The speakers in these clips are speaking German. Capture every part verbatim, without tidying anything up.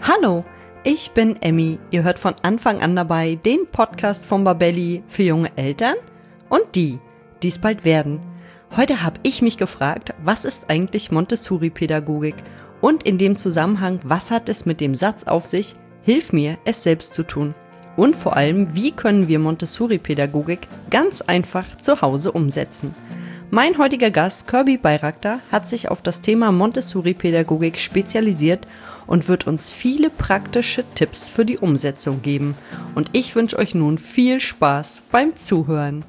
Hallo, ich bin Emmy. Ihr hört von Anfang an dabei den Podcast von Babelli für junge Eltern und die, die es bald werden. Heute habe ich mich gefragt, was ist eigentlich Montessori-Pädagogik? Und in dem Zusammenhang, was hat es mit dem Satz auf sich, hilf mir, es selbst zu tun? Und vor allem, wie können wir Montessori-Pädagogik ganz einfach zu Hause umsetzen? Mein heutiger Gast, Kirby Bayraktar, hat sich auf das Thema Montessori-Pädagogik spezialisiert und wird uns viele praktische Tipps für die Umsetzung geben. Und ich wünsche euch nun viel Spaß beim Zuhören.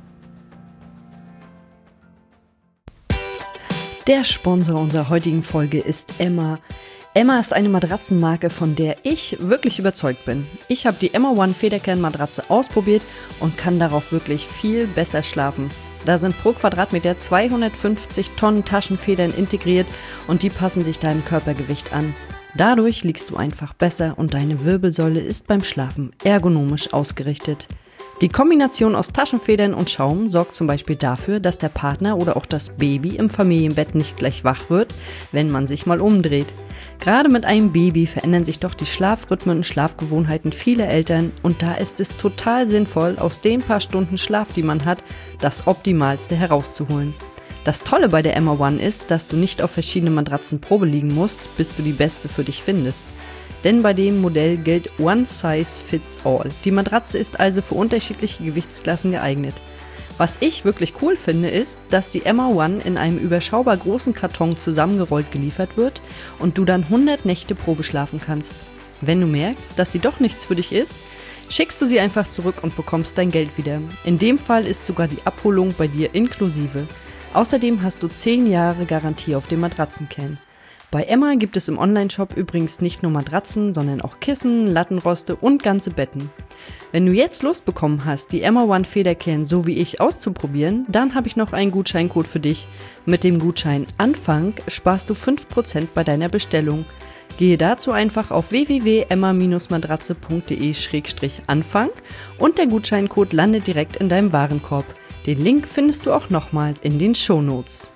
Der Sponsor unserer heutigen Folge ist Emma. Emma ist eine Matratzenmarke, von der ich wirklich überzeugt bin. Ich habe die Emma One Federkern-Matratze ausprobiert und kann darauf wirklich viel besser schlafen. Da sind pro Quadratmeter zweihundertfünfzig Tonnen Taschenfedern integriert und die passen sich deinem Körpergewicht an. Dadurch liegst du einfach besser und deine Wirbelsäule ist beim Schlafen ergonomisch ausgerichtet. Die Kombination aus Taschenfedern und Schaum sorgt zum Beispiel dafür, dass der Partner oder auch das Baby im Familienbett nicht gleich wach wird, wenn man sich mal umdreht. Gerade mit einem Baby verändern sich doch die Schlafrhythmen und Schlafgewohnheiten vieler Eltern und da ist es total sinnvoll, aus den paar Stunden Schlaf, die man hat, das Optimalste herauszuholen. Das Tolle bei der Emma One ist, dass du nicht auf verschiedene Matratzen Probe liegen musst, bis du die beste für dich findest. Denn bei dem Modell gilt One Size Fits All. Die Matratze ist also für unterschiedliche Gewichtsklassen geeignet. Was ich wirklich cool finde, ist, dass die Emma One in einem überschaubar großen Karton zusammengerollt geliefert wird und du dann hundert Nächte Probe schlafen kannst. Wenn du merkst, dass sie doch nichts für dich ist, schickst du sie einfach zurück und bekommst dein Geld wieder. In dem Fall ist sogar die Abholung bei dir inklusive. Außerdem hast du zehn Jahre Garantie auf den Matratzenkern. Bei Emma gibt es im Onlineshop übrigens nicht nur Matratzen, sondern auch Kissen, Lattenroste und ganze Betten. Wenn du jetzt Lust bekommen hast, die Emma One Federkern so wie ich auszuprobieren, dann habe ich noch einen Gutscheincode für dich. Mit dem Gutschein ANFANG sparst du fünf Prozent bei deiner Bestellung. Gehe dazu einfach auf w w w punkt emma matratze punkt d e slash anfang und der Gutscheincode landet direkt in deinem Warenkorb. Den Link findest du auch nochmal in den Shownotes.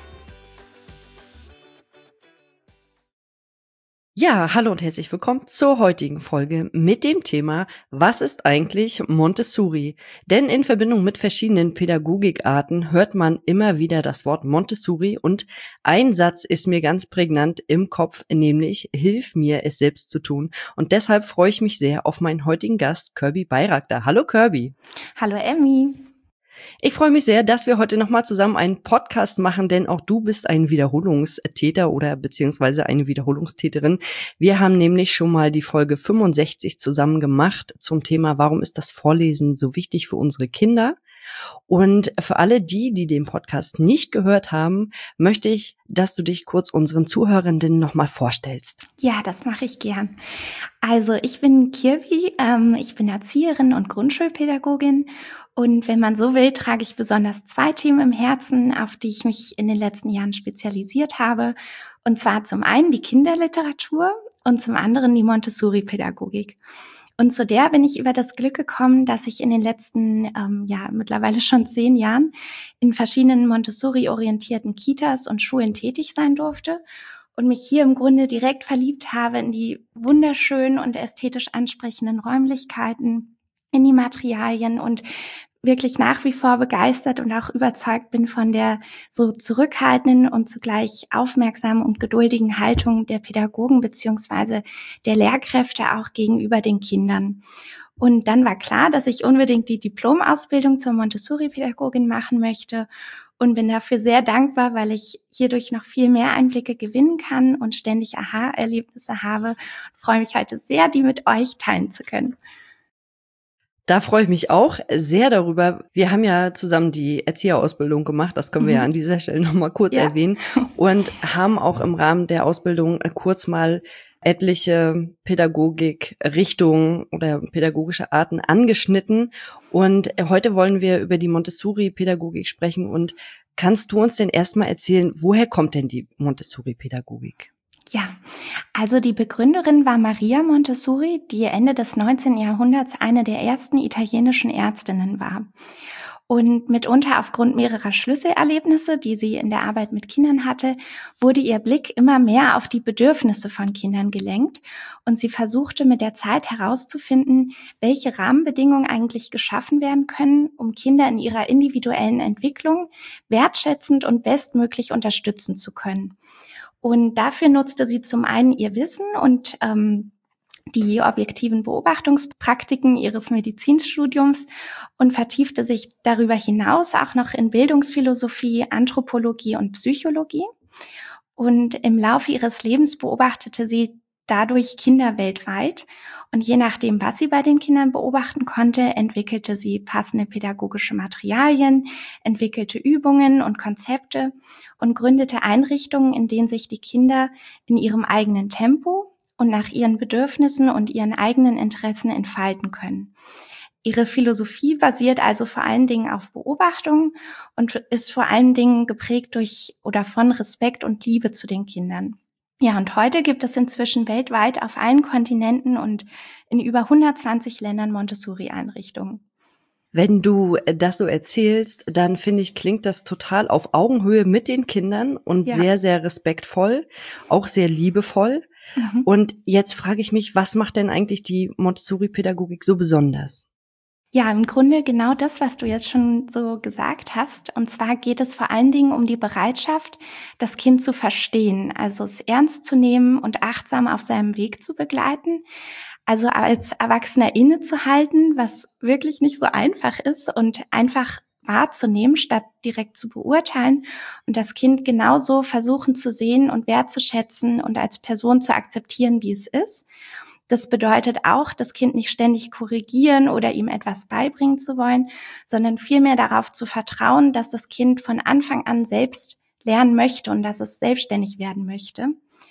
Ja, hallo und herzlich willkommen zur heutigen Folge mit dem Thema, was ist eigentlich Montessori? Denn in Verbindung mit verschiedenen Pädagogikarten hört man immer wieder das Wort Montessori und ein Satz ist mir ganz prägnant im Kopf, nämlich hilf mir, es selbst zu tun. Und deshalb freue ich mich sehr auf meinen heutigen Gast, Kirby Bayraktar. Hallo Kirby. Hallo Emmy. Ich freue mich sehr, dass wir heute nochmal zusammen einen Podcast machen, denn auch du bist ein Wiederholungstäter oder beziehungsweise eine Wiederholungstäterin. Wir haben nämlich schon mal die Folge fünfundsechzig zusammen gemacht zum Thema, warum ist das Vorlesen so wichtig für unsere Kinder? Und für alle die, die den Podcast nicht gehört haben, möchte ich, dass du dich kurz unseren Zuhörenden nochmal vorstellst. Ja, das mache ich gern. Also ich bin Kirby, ähm, ich bin Erzieherin und Grundschulpädagogin. Und wenn man so will, trage ich besonders zwei Themen im Herzen, auf die ich mich in den letzten Jahren spezialisiert habe. Und zwar zum einen die Kinderliteratur und zum anderen die Montessori-Pädagogik. Und zu der bin ich über das Glück gekommen, dass ich in den letzten, ähm, ja, mittlerweile schon zehn Jahren in verschiedenen Montessori-orientierten Kitas und Schulen tätig sein durfte und mich hier im Grunde direkt verliebt habe in die wunderschönen und ästhetisch ansprechenden Räumlichkeiten, in die Materialien und wirklich nach wie vor begeistert und auch überzeugt bin von der so zurückhaltenden und zugleich aufmerksamen und geduldigen Haltung der Pädagogen beziehungsweise der Lehrkräfte auch gegenüber den Kindern. Und dann war klar, dass ich unbedingt die Diplomausbildung zur Montessori-Pädagogin machen möchte und bin dafür sehr dankbar, weil ich hierdurch noch viel mehr Einblicke gewinnen kann und ständig Aha-Erlebnisse habe. Ich freue mich heute sehr, die mit euch teilen zu können. Da freue ich mich auch sehr darüber. Wir haben ja zusammen die Erzieherausbildung gemacht, das können wir mhm. ja an dieser Stelle nochmal kurz ja. erwähnen und haben auch im Rahmen der Ausbildung kurz mal etliche Pädagogikrichtungen oder pädagogische Arten angeschnitten und heute wollen wir über die Montessori-Pädagogik sprechen und kannst du uns denn erstmal erzählen, woher kommt denn die Montessori-Pädagogik? Ja, also die Begründerin war Maria Montessori, die Ende des neunzehnten Jahrhunderts eine der ersten italienischen Ärztinnen war. Und mitunter aufgrund mehrerer Schlüsselerlebnisse, die sie in der Arbeit mit Kindern hatte, wurde ihr Blick immer mehr auf die Bedürfnisse von Kindern gelenkt. Und sie versuchte mit der Zeit herauszufinden, welche Rahmenbedingungen eigentlich geschaffen werden können, um Kinder in ihrer individuellen Entwicklung wertschätzend und bestmöglich unterstützen zu können. Und dafür nutzte sie zum einen ihr Wissen und ähm, die objektiven Beobachtungspraktiken ihres Medizinstudiums und vertiefte sich darüber hinaus auch noch in Bildungsphilosophie, Anthropologie und Psychologie. Und im Laufe ihres Lebens beobachtete sie dadurch Kinder weltweit. Und je nachdem, was sie bei den Kindern beobachten konnte, entwickelte sie passende pädagogische Materialien, entwickelte Übungen und Konzepte und gründete Einrichtungen, in denen sich die Kinder in ihrem eigenen Tempo und nach ihren Bedürfnissen und ihren eigenen Interessen entfalten können. Ihre Philosophie basiert also vor allen Dingen auf Beobachtung und ist vor allen Dingen geprägt durch oder von Respekt und Liebe zu den Kindern. Ja, und heute gibt es inzwischen weltweit auf allen Kontinenten und in über hundertzwanzig Ländern Montessori-Einrichtungen. Wenn du das so erzählst, dann finde ich, klingt das total auf Augenhöhe mit den Kindern und ja. sehr, sehr respektvoll, auch sehr liebevoll. Mhm. Und jetzt frage ich mich, was macht denn eigentlich die Montessori-Pädagogik so besonders? Ja, im Grunde genau das, was du jetzt schon so gesagt hast. Und zwar geht es vor allen Dingen um die Bereitschaft, das Kind zu verstehen, also es ernst zu nehmen und achtsam auf seinem Weg zu begleiten. Also als Erwachsener innezuhalten, was wirklich nicht so einfach ist und einfach wahrzunehmen, statt direkt zu beurteilen und das Kind genauso versuchen zu sehen und wertzuschätzen und als Person zu akzeptieren, wie es ist. Das bedeutet auch, das Kind nicht ständig korrigieren oder ihm etwas beibringen zu wollen, sondern vielmehr darauf zu vertrauen, dass das Kind von Anfang an selbst lernen möchte und dass es selbstständig werden möchte.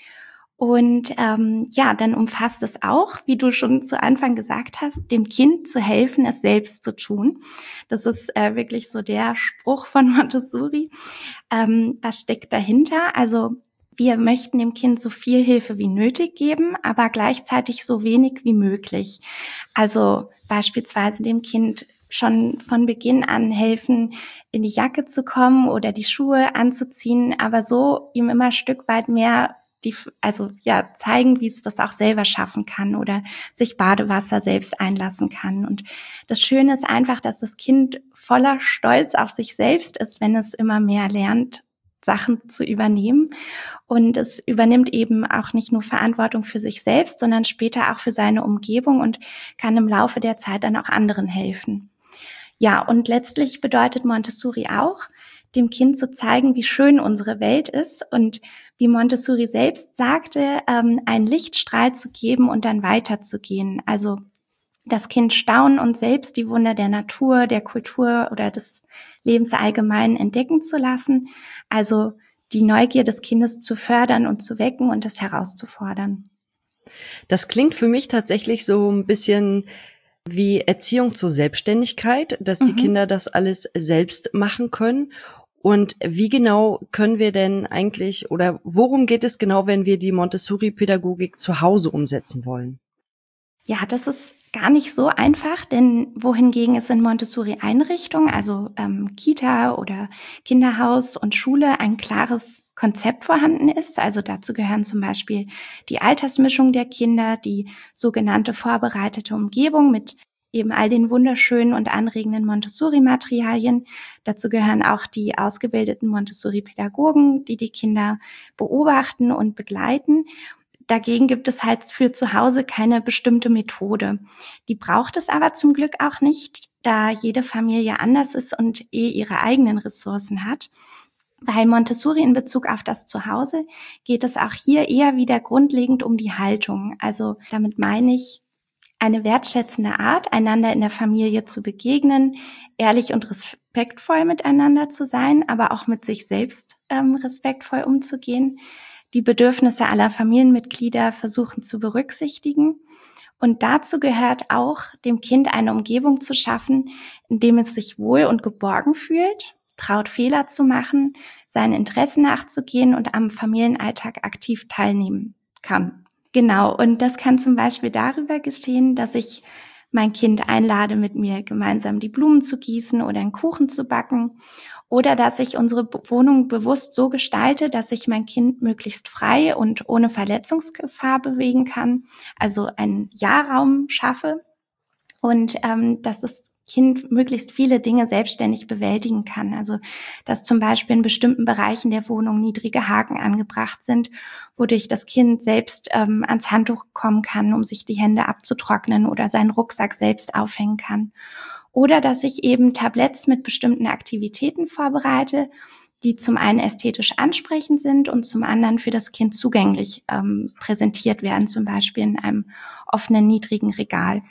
Und ähm, ja, dann umfasst es auch, wie du schon zu Anfang gesagt hast, dem Kind zu helfen, es selbst zu tun. Das ist äh, wirklich so der Spruch von Montessori. Ähm, was steckt dahinter? Also wir möchten dem Kind so viel Hilfe wie nötig geben, aber gleichzeitig so wenig wie möglich. Also beispielsweise dem Kind schon von Beginn an helfen, in die Jacke zu kommen oder die Schuhe anzuziehen, aber so ihm immer ein Stück weit mehr die, also ja, zeigen, wie es das auch selber schaffen kann oder sich Badewasser selbst einlassen kann. Und das Schöne ist einfach, dass das Kind voller Stolz auf sich selbst ist, wenn es immer mehr lernt, Sachen zu übernehmen. Und es übernimmt eben auch nicht nur Verantwortung für sich selbst, sondern später auch für seine Umgebung und kann im Laufe der Zeit dann auch anderen helfen. Ja, und letztlich bedeutet Montessori auch, dem Kind zu zeigen, wie schön unsere Welt ist und wie Montessori selbst sagte, ähm, einen Lichtstrahl zu geben und dann weiterzugehen. Also das Kind staunen und selbst die Wunder der Natur, der Kultur oder des Lebens allgemein entdecken zu lassen. Also die Neugier des Kindes zu fördern und zu wecken und es herauszufordern. Das klingt für mich tatsächlich so ein bisschen wie Erziehung zur Selbstständigkeit, dass die mhm. Kinder das alles selbst machen können. Und wie genau können wir denn eigentlich oder worum geht es genau, wenn wir die Montessori-Pädagogik zu Hause umsetzen wollen? Ja, das ist gar nicht so einfach, denn wohingegen es in Montessori-Einrichtungen, also ähm, Kita oder Kinderhaus und Schule, ein klares Konzept vorhanden ist. Also dazu gehören zum Beispiel die Altersmischung der Kinder, die sogenannte vorbereitete Umgebung mit eben all den wunderschönen und anregenden Montessori-Materialien. Dazu gehören auch die ausgebildeten Montessori-Pädagogen, die die Kinder beobachten und begleiten. Dagegen gibt es halt für zu Hause keine bestimmte Methode. Die braucht es aber zum Glück auch nicht, da jede Familie anders ist und eh ihre eigenen Ressourcen hat. Bei Montessori in Bezug auf das Zuhause geht es auch hier eher wieder grundlegend um die Haltung. Also damit meine ich, eine wertschätzende Art, einander in der Familie zu begegnen, ehrlich und respektvoll miteinander zu sein, aber auch mit sich selbst ähm, respektvoll umzugehen, die Bedürfnisse aller Familienmitglieder versuchen zu berücksichtigen. Und dazu gehört auch, dem Kind eine Umgebung zu schaffen, in dem es sich wohl und geborgen fühlt, traut Fehler zu machen, seinen Interessen nachzugehen und am Familienalltag aktiv teilnehmen kann. Genau, und das kann zum Beispiel darüber geschehen, dass ich mein Kind einlade, mit mir gemeinsam die Blumen zu gießen oder einen Kuchen zu backen. Oder dass ich unsere Wohnung bewusst so gestalte, dass ich mein Kind möglichst frei und ohne Verletzungsgefahr bewegen kann, also einen Ja-Raum schaffe und ähm, dass das Kind möglichst viele Dinge selbstständig bewältigen kann. Also dass zum Beispiel in bestimmten Bereichen der Wohnung niedrige Haken angebracht sind, wodurch das Kind selbst ähm, ans Handtuch kommen kann, um sich die Hände abzutrocknen oder seinen Rucksack selbst aufhängen kann. Oder dass ich eben Tabletts mit bestimmten Aktivitäten vorbereite, die zum einen ästhetisch ansprechend sind und zum anderen für das Kind zugänglich ähm, präsentiert werden, zum Beispiel in einem offenen, niedrigen Regal.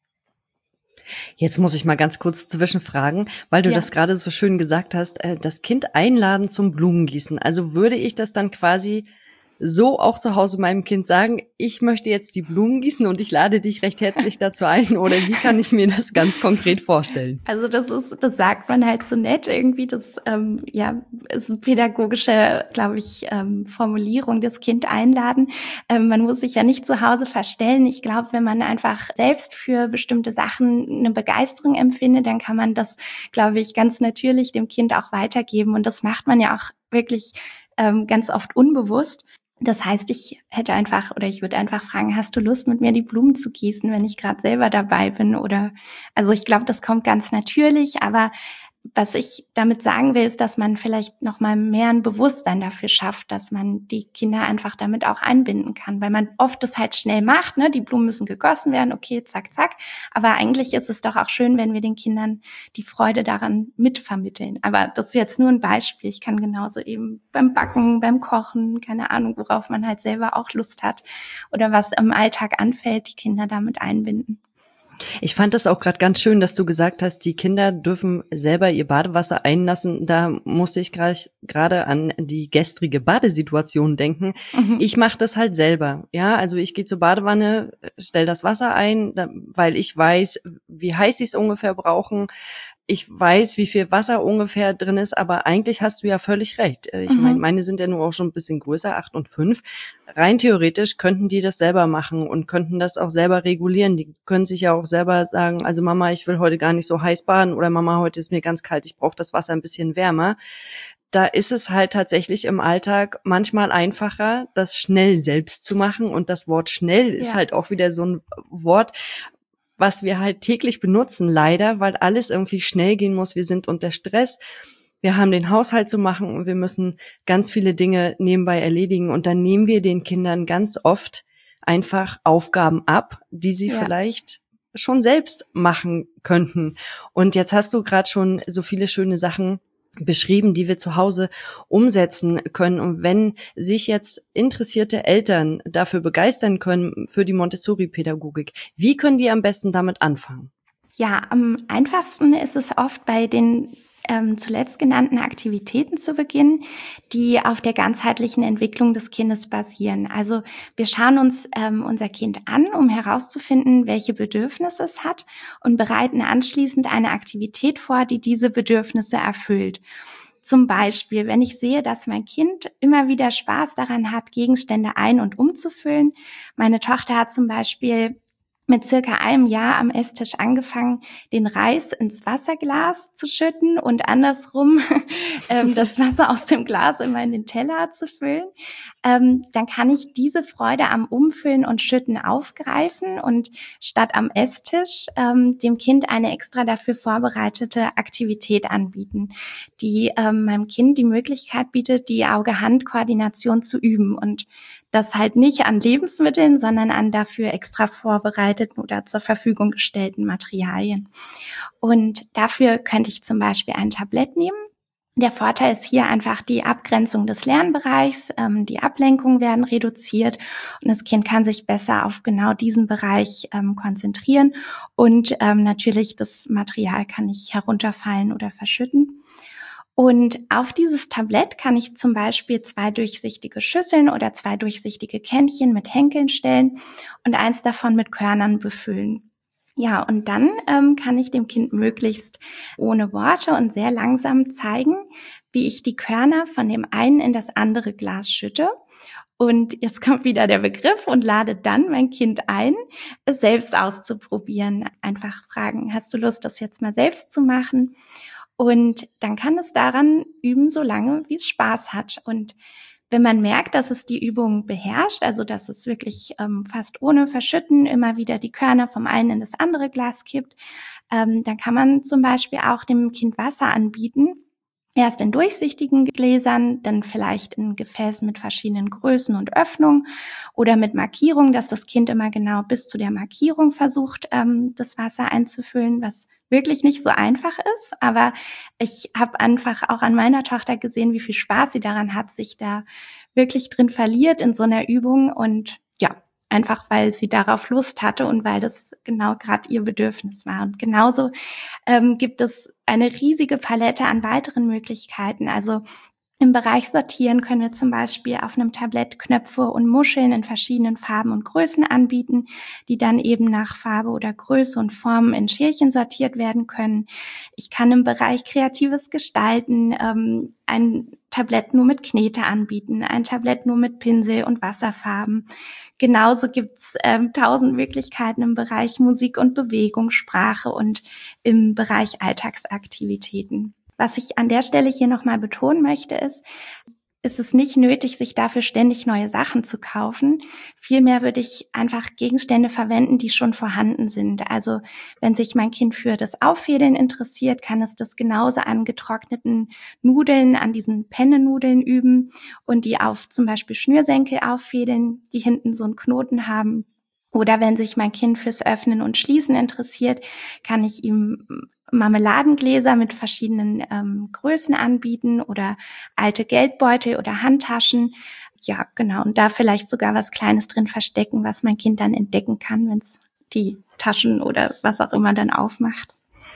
Jetzt muss ich mal ganz kurz zwischenfragen, weil du Ja. das gerade so schön gesagt hast, äh, das Kind einladen zum Blumengießen. Also würde ich das dann quasi so auch zu Hause meinem Kind sagen, ich möchte jetzt die Blumen gießen und ich lade dich recht herzlich dazu ein, oder wie kann ich mir das ganz konkret vorstellen? Also das ist, das sagt man halt so nett irgendwie, das ähm, ja ist eine pädagogische, glaube ich, ähm, Formulierung, das Kind einladen. Ähm, man muss sich ja nicht zu Hause verstellen. Ich glaube, wenn man einfach selbst für bestimmte Sachen eine Begeisterung empfindet, dann kann man das, glaube ich, ganz natürlich dem Kind auch weitergeben. Und das macht man ja auch wirklich ähm, ganz oft unbewusst. Das heißt, ich hätte einfach oder ich würde einfach fragen, hast du Lust, mit mir die Blumen zu gießen, wenn ich gerade selber dabei bin? Oder also ich glaube, das kommt ganz natürlich, aber was ich damit sagen will, ist, dass man vielleicht noch mal mehr ein Bewusstsein dafür schafft, dass man die Kinder einfach damit auch einbinden kann, weil man oft das halt schnell macht, ne? Die Blumen müssen gegossen werden, okay, zack, zack. Aber eigentlich ist es doch auch schön, wenn wir den Kindern die Freude daran mitvermitteln. Aber das ist jetzt nur ein Beispiel. Ich kann genauso eben beim Backen, beim Kochen, keine Ahnung, worauf man halt selber auch Lust hat oder was im Alltag anfällt, die Kinder damit einbinden. Ich fand das auch gerade ganz schön, dass du gesagt hast, die Kinder dürfen selber ihr Badewasser einlassen. Da musste ich gerade an die gestrige Badesituation denken. Mhm. Ich mache das halt selber. Ja, also ich gehe zur Badewanne, stell das Wasser ein, weil ich weiß, wie heiß sie es ungefähr brauchen. Ich weiß, wie viel Wasser ungefähr drin ist, aber eigentlich hast du ja völlig recht. Ich Mhm. meine, meine sind ja nur auch schon ein bisschen größer, acht und fünf. Rein theoretisch könnten die das selber machen und könnten das auch selber regulieren. Die können sich ja auch selber sagen, also Mama, ich will heute gar nicht so heiß baden, oder Mama, heute ist mir ganz kalt, ich brauche das Wasser ein bisschen wärmer. Da ist es halt tatsächlich im Alltag manchmal einfacher, das schnell selbst zu machen. Und das Wort schnell ist Ja. halt auch wieder so ein Wort, was wir halt täglich benutzen, leider, weil alles irgendwie schnell gehen muss. Wir sind unter Stress. Wir haben den Haushalt zu machen und wir müssen ganz viele Dinge nebenbei erledigen. Und dann nehmen wir den Kindern ganz oft einfach Aufgaben ab, die sie Ja. vielleicht schon selbst machen könnten. Und jetzt hast du gerade schon so viele schöne Sachen beschrieben, die wir zu Hause umsetzen können. Und wenn sich jetzt interessierte Eltern dafür begeistern können, für die Montessori-Pädagogik, wie können die am besten damit anfangen? Ja, am einfachsten ist es oft bei den ähm, zuletzt genannten Aktivitäten zu beginnen, die auf der ganzheitlichen Entwicklung des Kindes basieren. Also wir schauen uns ähm, unser Kind an, um herauszufinden, welche Bedürfnisse es hat, und bereiten anschließend eine Aktivität vor, die diese Bedürfnisse erfüllt. Zum Beispiel, wenn ich sehe, dass mein Kind immer wieder Spaß daran hat, Gegenstände ein- und umzufüllen. Meine Tochter hat zum Beispiel mit circa einem Jahr am Esstisch angefangen, den Reis ins Wasserglas zu schütten und andersrum ähm, das Wasser aus dem Glas immer in den Teller zu füllen. Ähm, dann kann ich diese Freude am Umfüllen und Schütten aufgreifen und statt am Esstisch ähm, dem Kind eine extra dafür vorbereitete Aktivität anbieten, die ähm, meinem Kind die Möglichkeit bietet, die Auge-Hand-Koordination zu üben, und das halt nicht an Lebensmitteln, sondern an dafür extra vorbereiteten oder zur Verfügung gestellten Materialien. Und dafür könnte ich zum Beispiel ein Tablett nehmen. Der Vorteil ist hier einfach die Abgrenzung des Lernbereichs, ähm, die Ablenkungen werden reduziert und das Kind kann sich besser auf genau diesen Bereich ähm, konzentrieren, und ähm, natürlich das Material kann nicht herunterfallen oder verschütten. Und auf dieses Tablett kann ich zum Beispiel zwei durchsichtige Schüsseln oder zwei durchsichtige Kännchen mit Henkeln stellen und eins davon mit Körnern befüllen. Ja, und dann ähm, kann ich dem Kind möglichst ohne Worte und sehr langsam zeigen, wie ich die Körner von dem einen in das andere Glas schütte Und jetzt kommt wieder der Begriff und lade dann mein Kind ein, es selbst auszuprobieren. Einfach fragen, hast du Lust, das jetzt mal selbst zu machen? Und dann kann es daran üben, so lange, wie es Spaß hat. Und wenn man merkt, dass es die Übung beherrscht, also dass es wirklich ähm, fast ohne Verschütten immer wieder die Körner vom einen in das andere Glas kippt, ähm, dann kann man zum Beispiel auch dem Kind Wasser anbieten. Erst in durchsichtigen Gläsern, dann vielleicht in Gefäßen mit verschiedenen Größen und Öffnungen oder mit Markierung, dass das Kind immer genau bis zu der Markierung versucht, ähm, das Wasser einzufüllen, was wirklich nicht so einfach ist. Aber ich habe einfach auch an meiner Tochter gesehen, wie viel Spaß sie daran hat, sich da wirklich drin verliert in so einer Übung. Und ja, einfach weil sie darauf Lust hatte und weil das genau gerade ihr Bedürfnis war. Und genauso ähm, gibt es eine riesige Palette an weiteren Möglichkeiten. Also im Bereich Sortieren können wir zum Beispiel auf einem Tablett Knöpfe und Muscheln in verschiedenen Farben und Größen anbieten, die dann eben nach Farbe oder Größe und Form in Schälchen sortiert werden können. Ich kann im Bereich kreatives Gestalten ähm, ein Tablett nur mit Knete anbieten, ein Tablett nur mit Pinsel und Wasserfarben. Genauso gibt's ähm, tausend Möglichkeiten im Bereich Musik und Bewegung, Sprache und im Bereich Alltagsaktivitäten. Was ich an der Stelle hier nochmal betonen möchte, ist, ist es nicht nötig, sich dafür ständig neue Sachen zu kaufen. Vielmehr würde ich einfach Gegenstände verwenden, die schon vorhanden sind. Also wenn sich mein Kind für das Auffädeln interessiert, kann es das genauso an getrockneten Nudeln, an diesen Penne-Nudeln üben und die auf zum Beispiel Schnürsenkel auffädeln, die hinten so einen Knoten haben. Oder wenn sich mein Kind fürs Öffnen und Schließen interessiert, kann ich ihm Marmeladengläser mit verschiedenen ähm, Größen anbieten oder alte Geldbeutel oder Handtaschen. Ja, genau. Und da vielleicht sogar was Kleines drin verstecken, was mein Kind dann entdecken kann, wenn es die Taschen oder was auch immer dann aufmacht.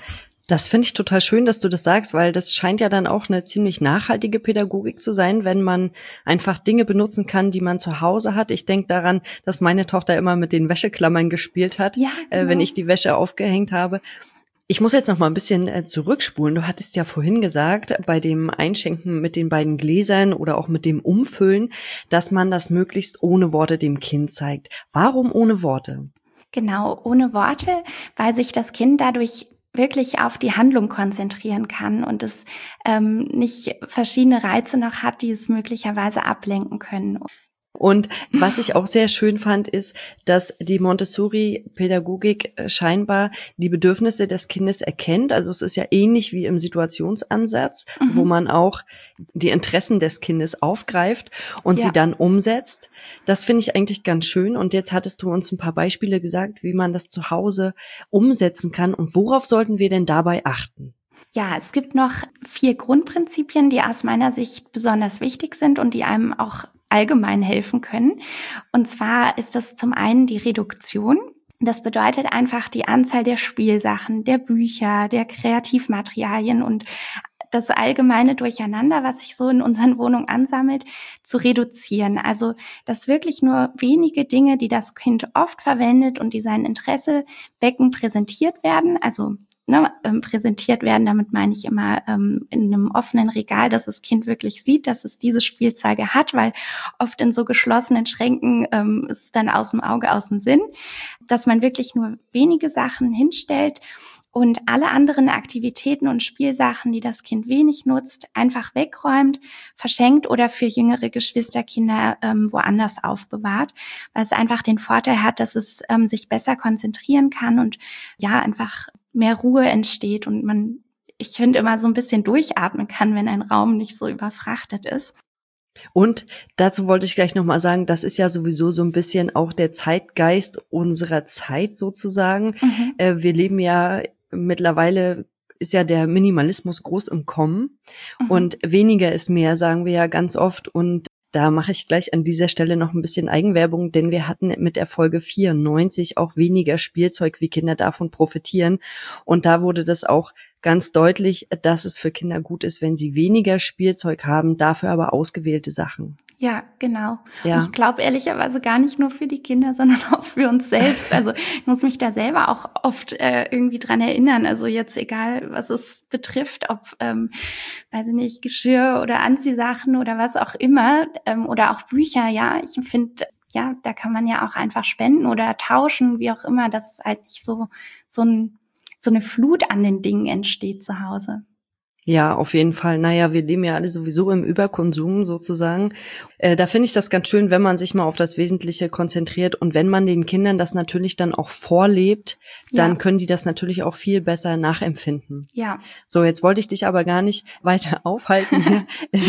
Das finde ich total schön, dass du das sagst, weil das scheint ja dann auch eine ziemlich nachhaltige Pädagogik zu sein, wenn man einfach Dinge benutzen kann, die man zu Hause hat. Ich denke daran, dass meine Tochter immer mit den Wäscheklammern gespielt hat, ja, genau. äh, wenn ich die Wäsche aufgehängt habe. Ich muss jetzt noch mal ein bisschen äh, zurückspulen. Du hattest ja vorhin gesagt, bei dem Einschenken mit den beiden Gläsern oder auch mit dem Umfüllen, dass man das möglichst ohne Worte dem Kind zeigt. Warum ohne Worte? Genau, ohne Worte, weil sich das Kind dadurch wirklich auf die Handlung konzentrieren kann und es ähm, nicht verschiedene Reize noch hat, die es möglicherweise ablenken können. Und was ich auch sehr schön fand, ist, dass die Montessori-Pädagogik scheinbar die Bedürfnisse des Kindes erkennt. Also es ist ja ähnlich wie im Situationsansatz, mhm. wo man auch die Interessen des Kindes aufgreift und ja. sie dann umsetzt. Das finde ich eigentlich ganz schön. Und jetzt hattest du uns ein paar Beispiele gesagt, wie man das zu Hause umsetzen kann. Und worauf sollten wir denn dabei achten? Ja, es gibt noch vier Grundprinzipien, die aus meiner Sicht besonders wichtig sind und die einem auch allgemein helfen können. Und zwar ist das zum einen die Reduktion. Das bedeutet einfach die Anzahl der Spielsachen, der Bücher, der Kreativmaterialien und das allgemeine Durcheinander, was sich so in unseren Wohnungen ansammelt, zu reduzieren. Also, dass wirklich nur wenige Dinge, die das Kind oft verwendet und die sein Interesse wecken, präsentiert werden. Also Ne, ähm, präsentiert werden. Damit meine ich immer ähm, in einem offenen Regal, dass das Kind wirklich sieht, dass es diese Spielzeuge hat, weil oft in so geschlossenen Schränken ähm, ist es dann aus dem Auge, aus dem Sinn, dass man wirklich nur wenige Sachen hinstellt und alle anderen Aktivitäten und Spielsachen, die das Kind wenig nutzt, einfach wegräumt, verschenkt oder für jüngere Geschwisterkinder ähm, woanders aufbewahrt, weil es einfach den Vorteil hat, dass es ähm, sich besser konzentrieren kann und ja, einfach mehr Ruhe entsteht und man, ich finde, immer so ein bisschen durchatmen kann, wenn ein Raum nicht so überfrachtet ist. Und dazu wollte ich gleich nochmal sagen, das ist ja sowieso so ein bisschen auch der Zeitgeist unserer Zeit sozusagen. Mhm. Äh, wir leben ja mittlerweile, ist ja der Minimalismus groß im Kommen. Mhm. Und weniger ist mehr, sagen wir ja ganz oft. Und da mache ich gleich an dieser Stelle noch ein bisschen Eigenwerbung, denn wir hatten mit der Folge vierundneunzig auch weniger Spielzeug, wie Kinder davon profitieren. Und da wurde das auch ganz deutlich, dass es für Kinder gut ist, wenn sie weniger Spielzeug haben, dafür aber ausgewählte Sachen. Ja, genau. Und Ja. ich glaube ehrlicherweise gar nicht nur für die Kinder, sondern auch für uns selbst. Also ich muss mich da selber auch oft äh, irgendwie dran erinnern. Also jetzt egal, was es betrifft, ob, ähm, weiß ich nicht, Geschirr oder Anziehsachen oder was auch immer, ähm, oder auch Bücher, ja. Ich finde, ja, da kann man ja auch einfach spenden oder tauschen, wie auch immer, dass halt nicht so, so ein, so eine Flut an den Dingen entsteht zu Hause. Ja, auf jeden Fall. Naja, wir leben ja alle sowieso im Überkonsum sozusagen. Äh, da finde ich das ganz schön, wenn man sich mal auf das Wesentliche konzentriert und wenn man den Kindern das natürlich dann auch vorlebt, dann Ja, können die das natürlich auch viel besser nachempfinden. ja. So, jetzt wollte ich dich aber gar nicht weiter aufhalten hier.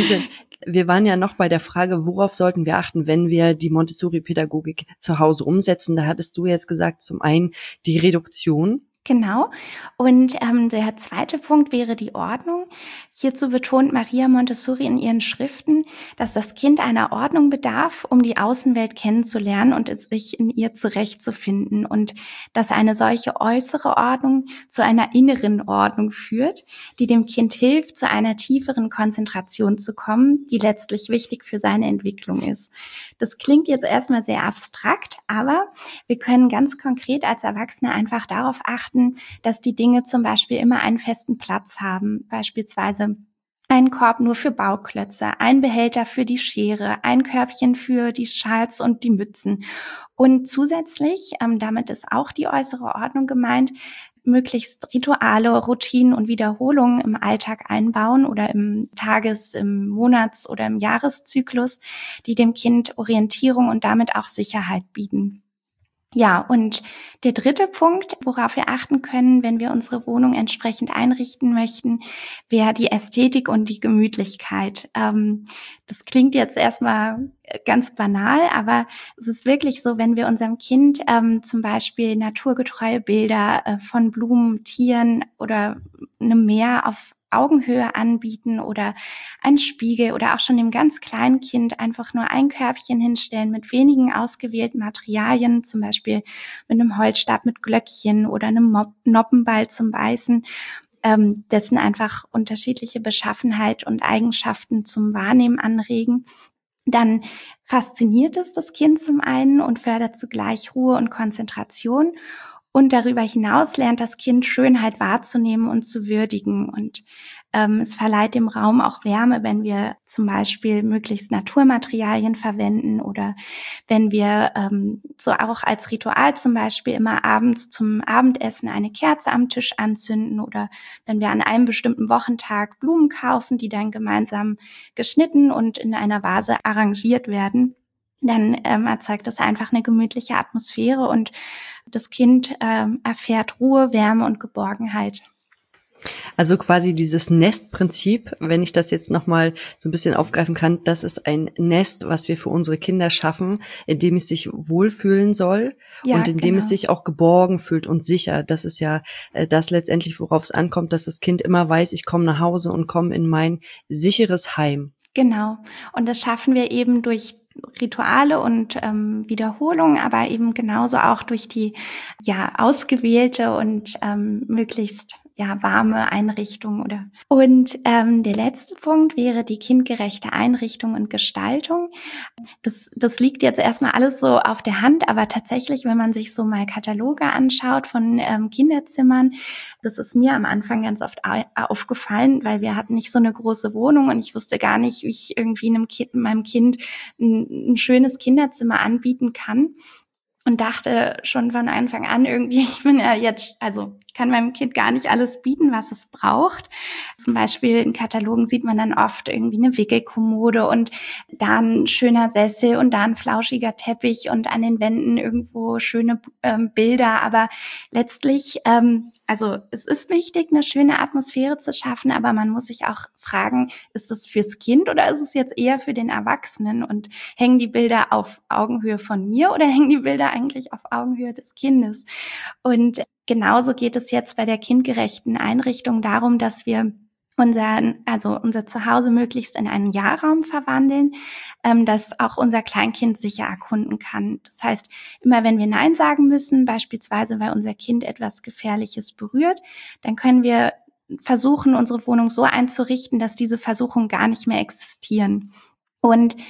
Wir waren ja noch bei der Frage, worauf sollten wir achten, wenn wir die Montessori-Pädagogik zu Hause umsetzen? Da hattest du jetzt gesagt, zum einen die Reduktion. Genau. Und ähm, der zweite Punkt wäre die Ordnung. Hierzu betont Maria Montessori in ihren Schriften, dass das Kind einer Ordnung bedarf, um die Außenwelt kennenzulernen und sich in ihr zurechtzufinden. Und dass eine solche äußere Ordnung zu einer inneren Ordnung führt, die dem Kind hilft, zu einer tieferen Konzentration zu kommen, die letztlich wichtig für seine Entwicklung ist. Das klingt jetzt erstmal sehr abstrakt, aber wir können ganz konkret als Erwachsene einfach darauf achten, dass die Dinge zum Beispiel immer einen festen Platz haben, beispielsweise ein Korb nur für Bauklötze, ein Behälter für die Schere, ein Körbchen für die Schals und die Mützen. Und zusätzlich, ähm, damit ist auch die äußere Ordnung gemeint, möglichst Rituale, Routinen und Wiederholungen im Alltag einbauen oder im Tages-, im Monats- oder im Jahreszyklus, die dem Kind Orientierung und damit auch Sicherheit bieten. Ja, und der dritte Punkt, worauf wir achten können, wenn wir unsere Wohnung entsprechend einrichten möchten, wäre die Ästhetik und die Gemütlichkeit. Ähm, das klingt jetzt erstmal ganz banal, aber es ist wirklich so, wenn wir unserem Kind ähm, zum Beispiel naturgetreue Bilder äh, von Blumen, Tieren oder einem Meer auf Augenhöhe anbieten oder einen Spiegel oder auch schon dem ganz kleinen Kind einfach nur ein Körbchen hinstellen mit wenigen ausgewählten Materialien, zum Beispiel mit einem Holzstab mit Glöckchen oder einem Mop- Noppenball zum Beißen, ähm, dessen einfach unterschiedliche Beschaffenheit und Eigenschaften zum Wahrnehmen anregen. Dann fasziniert es das Kind zum einen und fördert zugleich Ruhe und Konzentration. Und darüber hinaus lernt das Kind Schönheit wahrzunehmen und zu würdigen. Und ähm, es verleiht dem Raum auch Wärme, wenn wir zum Beispiel möglichst Naturmaterialien verwenden oder wenn wir ähm, so auch als Ritual zum Beispiel immer abends zum Abendessen eine Kerze am Tisch anzünden oder wenn wir an einem bestimmten Wochentag Blumen kaufen, die dann gemeinsam geschnitten und in einer Vase arrangiert werden, dann ähm, erzeugt das einfach eine gemütliche Atmosphäre und das Kind ähm, erfährt Ruhe, Wärme und Geborgenheit. Also quasi dieses Nestprinzip, wenn ich das jetzt nochmal so ein bisschen aufgreifen kann, das ist ein Nest, was wir für unsere Kinder schaffen, in dem es sich wohlfühlen soll Ja, und in dem genau. es sich auch geborgen fühlt und sicher. Das ist ja äh, das letztendlich, worauf es ankommt, dass das Kind immer weiß, ich komme nach Hause und komme in mein sicheres Heim. Genau. Und das schaffen wir eben durch Rituale und ähm, Wiederholungen, aber eben genauso auch durch die ja ausgewählte und ähm, möglichst ja warme Einrichtung oder. Und ähm, der letzte Punkt wäre die kindgerechte Einrichtung und Gestaltung. Das, das liegt jetzt erstmal alles so auf der Hand, aber tatsächlich, wenn man sich so mal Kataloge anschaut von ähm, Kinderzimmern, das ist mir am Anfang ganz oft aufgefallen, weil wir hatten nicht so eine große Wohnung und ich wusste gar nicht, wie ich irgendwie einem Kind, meinem Kind ein, ein schönes Kinderzimmer anbieten kann. Und dachte schon von Anfang an irgendwie, ich bin ja jetzt, also ich kann meinem Kind gar nicht alles bieten, was es braucht. Zum Beispiel in Katalogen sieht man dann oft irgendwie eine Wickelkommode und da ein schöner Sessel und da ein flauschiger Teppich und an den Wänden irgendwo schöne ähm, Bilder. Aber letztlich, ähm, also es ist wichtig, eine schöne Atmosphäre zu schaffen, aber man muss sich auch fragen, ist es fürs Kind oder ist es jetzt eher für den Erwachsenen? Und hängen die Bilder auf Augenhöhe von mir oder hängen die Bilder eigentlich auf Augenhöhe des Kindes? Und genauso geht es jetzt bei der kindgerechten Einrichtung darum, dass wir unser, also unser Zuhause möglichst in einen Ja-Raum verwandeln, ähm, dass auch unser Kleinkind sicher erkunden kann. Das heißt, immer wenn wir Nein sagen müssen, beispielsweise weil unser Kind etwas Gefährliches berührt, dann können wir versuchen, unsere Wohnung so einzurichten, dass diese Versuchungen gar nicht mehr existieren. Und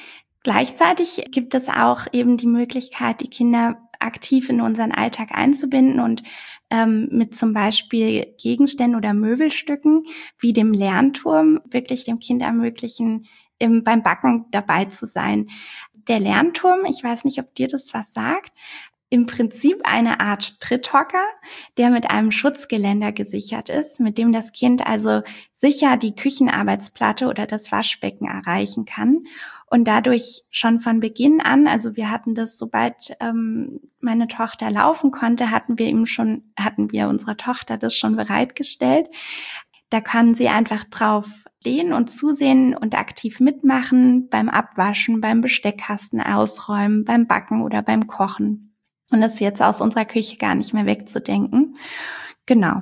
Gleichzeitig gibt es auch eben die Möglichkeit, die Kinder aktiv in unseren Alltag einzubinden und ähm, mit zum Beispiel Gegenständen oder Möbelstücken wie dem Lernturm wirklich dem Kind ermöglichen, im, beim Backen dabei zu sein. Der Lernturm, ich weiß nicht, ob dir das was sagt, im Prinzip eine Art Tritthocker, der mit einem Schutzgeländer gesichert ist, mit dem das Kind also sicher die Küchenarbeitsplatte oder das Waschbecken erreichen kann und dadurch schon von Beginn an, also wir hatten das, sobald ähm, meine Tochter laufen konnte, hatten wir ihm schon, hatten wir unserer Tochter das schon bereitgestellt. Da kann sie einfach drauf stehen und zusehen und aktiv mitmachen beim Abwaschen, beim Besteckkasten ausräumen, beim Backen oder beim Kochen. Und das ist jetzt aus unserer Küche gar nicht mehr wegzudenken. Genau.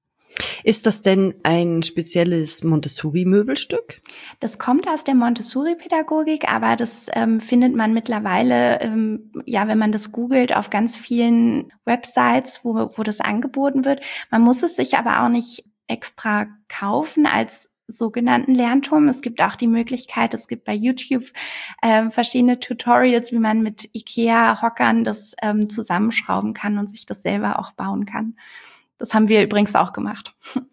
Ist das denn ein spezielles Montessori-Möbelstück? Das kommt aus der Montessori-Pädagogik, aber das ähm, findet man mittlerweile, ähm, ja, wenn man das googelt, auf ganz vielen Websites, wo, wo das angeboten wird. Man muss es sich aber auch nicht extra kaufen als sogenannten Lernturm. Es gibt auch die Möglichkeit, es gibt bei YouTube äh, verschiedene Tutorials, wie man mit IKEA-Hockern das ähm, zusammenschrauben kann und sich das selber auch bauen kann. Das haben wir übrigens auch gemacht.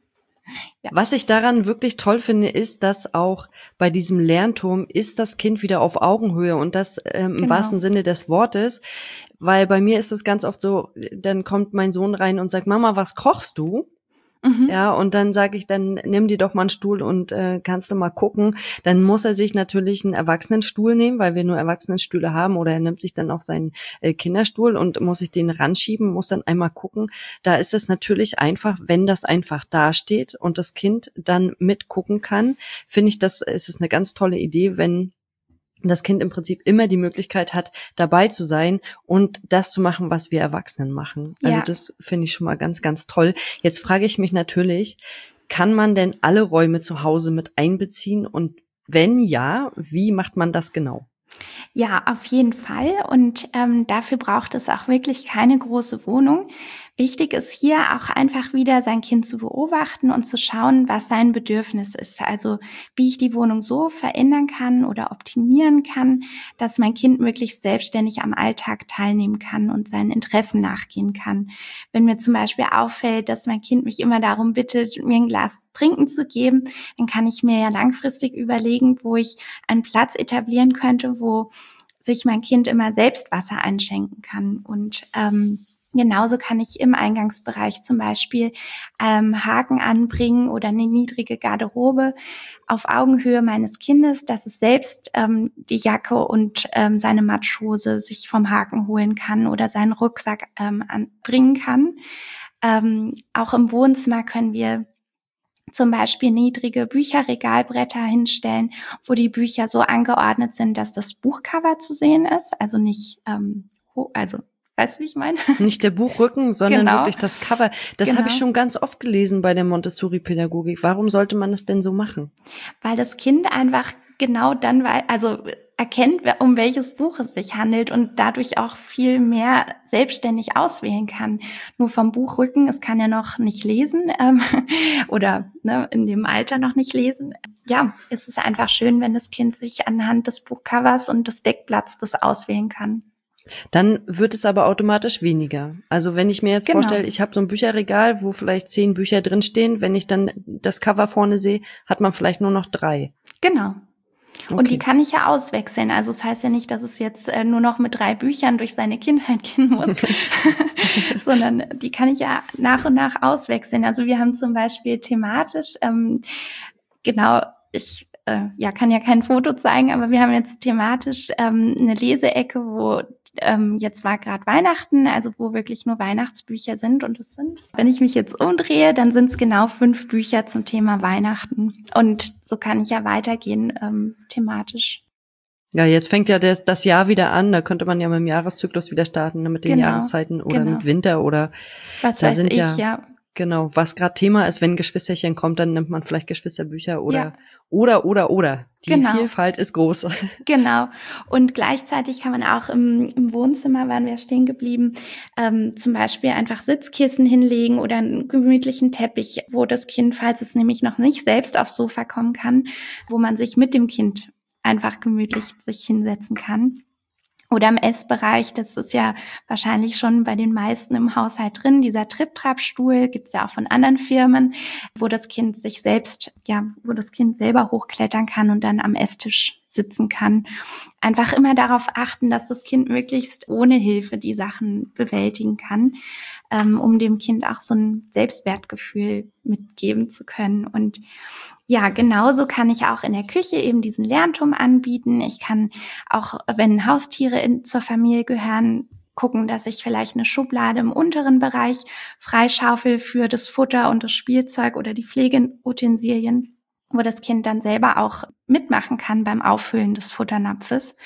Ja. Was ich daran wirklich toll finde, ist, dass auch bei diesem Lernturm ist das Kind wieder auf Augenhöhe und das ähm, im Genau. wahrsten Sinne des Wortes, weil bei mir ist es ganz oft so, dann kommt mein Sohn rein und sagt, Mama, was kochst du? Mhm. Ja, und dann sage ich, dann nimm dir doch mal einen Stuhl und äh, kannst du mal gucken. Dann muss er sich natürlich einen Erwachsenenstuhl nehmen, weil wir nur Erwachsenenstühle haben, oder er nimmt sich dann auch seinen äh, Kinderstuhl und muss sich den ranschieben, muss dann einmal gucken. Da ist es natürlich einfach, wenn das einfach dasteht und das Kind dann mitgucken kann, finde ich, das ist es eine ganz tolle Idee, wenn das Kind im Prinzip immer die Möglichkeit hat, dabei zu sein und das zu machen, was wir Erwachsenen machen. Also Ja. das finde ich schon mal ganz, ganz toll. Jetzt frage ich mich natürlich, kann man denn alle Räume zu Hause mit einbeziehen? Und wenn ja, wie macht man das genau? Ja, auf jeden Fall. Und ähm, dafür braucht es auch wirklich keine große Wohnung. Wichtig ist hier auch einfach wieder sein Kind zu beobachten und zu schauen, was sein Bedürfnis ist. Also wie ich die Wohnung so verändern kann oder optimieren kann, dass mein Kind möglichst selbstständig am Alltag teilnehmen kann und seinen Interessen nachgehen kann. Wenn mir zum Beispiel auffällt, dass mein Kind mich immer darum bittet, mir ein Glas trinken zu geben, dann kann ich mir ja langfristig überlegen, wo ich einen Platz etablieren könnte, wo sich mein Kind immer selbst Wasser einschenken kann. Und ähm, genauso kann ich im Eingangsbereich zum Beispiel ähm, Haken anbringen oder eine niedrige Garderobe auf Augenhöhe meines Kindes, dass es selbst ähm, die Jacke und ähm, seine Matschhose sich vom Haken holen kann oder seinen Rucksack ähm, anbringen kann. Ähm, auch im Wohnzimmer können wir zum Beispiel niedrige Bücherregalbretter hinstellen, wo die Bücher so angeordnet sind, dass das Buchcover zu sehen ist. Also nicht, ähm, also, weißt du, wie ich meine? Nicht der Buchrücken, sondern Genau. wirklich das Cover. Das Genau. habe ich schon ganz oft gelesen bei der Montessori-Pädagogik. Warum sollte man das denn so machen? Weil das Kind einfach genau dann, also erkennt, um welches Buch es sich handelt und dadurch auch viel mehr selbstständig auswählen kann. Nur vom Buchrücken, es kann ja noch nicht lesen ähm, oder ne, in dem Alter noch nicht lesen. Ja, es ist einfach schön, wenn das Kind sich anhand des Buchcovers und des Deckblatts das auswählen kann. Dann wird es aber automatisch weniger. Also wenn ich mir jetzt Genau. vorstelle, ich habe so ein Bücherregal, wo vielleicht zehn Bücher drinstehen, wenn ich dann das Cover vorne sehe, hat man vielleicht nur noch drei. Genau. Okay. Und die kann ich ja auswechseln. Also es das heißt ja nicht, dass es jetzt äh, nur noch mit drei Büchern durch seine Kindheit gehen muss, sondern die kann ich ja nach und nach auswechseln. Also wir haben zum Beispiel thematisch, ähm, genau, ich äh, ja kann ja kein Foto zeigen, aber wir haben jetzt thematisch ähm, eine Leseecke, wo ähm, jetzt war gerade Weihnachten, also wo wirklich nur Weihnachtsbücher sind und es sind, wenn ich mich jetzt umdrehe, dann sind es genau fünf Bücher zum Thema Weihnachten und so kann ich ja weitergehen ähm, thematisch. Ja, jetzt fängt ja das, das Jahr wieder an, da könnte man ja mit dem Jahreszyklus wieder starten, ne, mit den Genau, Jahreszeiten oder genau. mit Winter oder was da weiß sind ich, ja, ja. Genau, was gerade Thema ist, wenn ein Geschwisterchen kommt, dann nimmt man vielleicht Geschwisterbücher oder Ja. oder oder oder. Die Genau. Vielfalt ist groß. Genau. Und gleichzeitig kann man auch im, im Wohnzimmer, waren wir stehen geblieben, ähm, zum Beispiel einfach Sitzkissen hinlegen oder einen gemütlichen Teppich, wo das Kind, falls es nämlich noch nicht selbst aufs Sofa kommen kann, wo man sich mit dem Kind einfach gemütlich sich hinsetzen kann. Oder im Essbereich, das ist ja wahrscheinlich schon bei den meisten im Haushalt drin, dieser Trip-Trap-Stuhl gibt's ja auch von anderen Firmen, wo das Kind sich selbst, ja, wo das Kind selber hochklettern kann und dann am Esstisch sitzen kann. Einfach immer darauf achten, dass das Kind möglichst ohne Hilfe die Sachen bewältigen kann, ähm, um dem Kind auch so ein Selbstwertgefühl mitgeben zu können. Und ja, genauso kann ich auch in der Küche eben diesen Lernturm anbieten. Ich kann auch, wenn Haustiere in, zur Familie gehören, gucken, dass ich vielleicht eine Schublade im unteren Bereich freischaufel für das Futter und das Spielzeug oder die Pflegeutensilien, wo das Kind dann selber auch mitmachen kann beim Auffüllen des Futternapfes.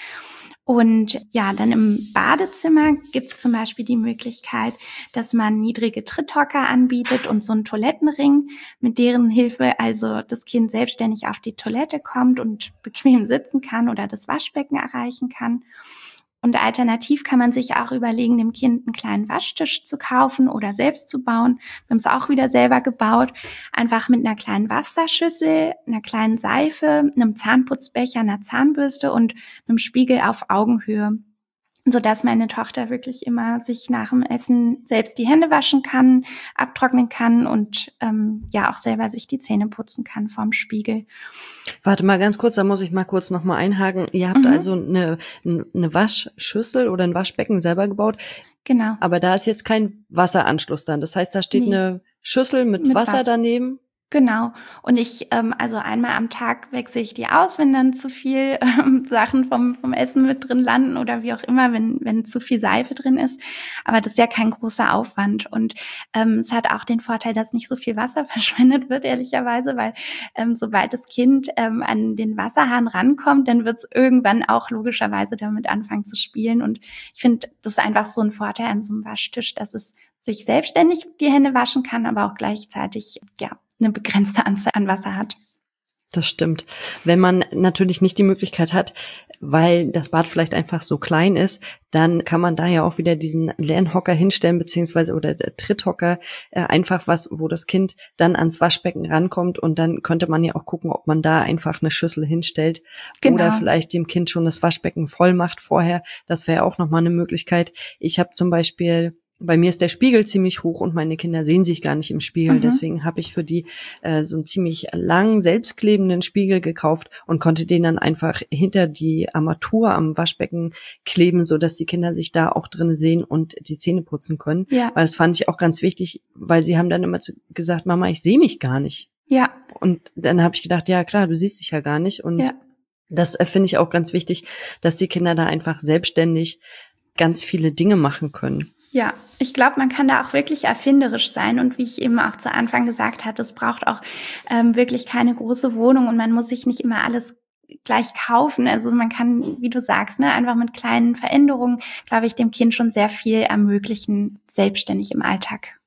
Und ja, dann im Badezimmer gibt's zum Beispiel die Möglichkeit, dass man niedrige Tritthocker anbietet und so einen Toilettenring, mit deren Hilfe also das Kind selbstständig auf die Toilette kommt und bequem sitzen kann oder das Waschbecken erreichen kann. Und alternativ kann man sich auch überlegen, dem Kind einen kleinen Waschtisch zu kaufen oder selbst zu bauen. Wir haben es auch wieder selber gebaut. Einfach mit einer kleinen Wasserschüssel, einer kleinen Seife, einem Zahnputzbecher, einer Zahnbürste und einem Spiegel auf Augenhöhe, sodass meine Tochter wirklich immer sich nach dem Essen selbst die Hände waschen kann, abtrocknen kann und ähm, ja auch selber sich die Zähne putzen kann vorm Spiegel. Warte mal ganz kurz, da muss ich mal kurz nochmal einhaken. Ihr habt mhm. also eine, eine Waschschüssel oder ein Waschbecken selber gebaut. Genau. Aber da ist jetzt kein Wasseranschluss dann. Das heißt, da steht nee. eine Schüssel mit, mit Wasser, Wasser daneben. Genau. Und ich, ähm, also einmal am Tag wechsle ich die aus, wenn dann zu viel ähm, Sachen vom, vom Essen mit drin landen oder wie auch immer, wenn, wenn zu viel Seife drin ist. Aber das ist ja kein großer Aufwand. Und ähm, es hat auch den Vorteil, dass nicht so viel Wasser verschwendet wird, ehrlicherweise, weil ähm, sobald das Kind ähm, an den Wasserhahn rankommt, dann wird es irgendwann auch logischerweise damit anfangen zu spielen. Und ich finde, das ist einfach so ein Vorteil an so einem Waschtisch, dass es sich selbstständig die Hände waschen kann, aber auch gleichzeitig, ja, eine begrenzte Anzahl an Wasser hat. Das stimmt. Wenn man natürlich nicht die Möglichkeit hat, weil das Bad vielleicht einfach so klein ist, dann kann man da ja auch wieder diesen Lernhocker hinstellen, beziehungsweise oder der Tritthocker, äh, einfach was, wo das Kind dann ans Waschbecken rankommt und dann könnte man ja auch gucken, ob man da einfach eine Schüssel hinstellt genau. oder vielleicht dem Kind schon das Waschbecken voll macht vorher. Das wäre auch nochmal eine Möglichkeit. Ich habe zum Beispiel Bei mir ist der Spiegel ziemlich hoch und meine Kinder sehen sich gar nicht im Spiegel. Mhm. Deswegen habe ich für die äh, so einen ziemlich langen, selbstklebenden Spiegel gekauft und konnte den dann einfach hinter die Armatur am Waschbecken kleben, so dass die Kinder sich da auch drin sehen und die Zähne putzen können. Ja. Weil das fand ich auch ganz wichtig, weil sie haben dann immer gesagt, Mama, ich sehe mich gar nicht. Ja. Und dann habe ich gedacht, ja klar, du siehst dich ja gar nicht. Und ja. das äh, finde ich auch ganz wichtig, dass die Kinder da einfach selbstständig ganz viele Dinge machen können. Ja, ich glaube, man kann da auch wirklich erfinderisch sein und wie ich eben auch zu Anfang gesagt hatte, es braucht auch ähm, wirklich keine große Wohnung und man muss sich nicht immer alles gleich kaufen. Also man kann, wie du sagst, ne, einfach mit kleinen Veränderungen, glaube ich, dem Kind schon sehr viel ermöglichen, selbstständig im Alltag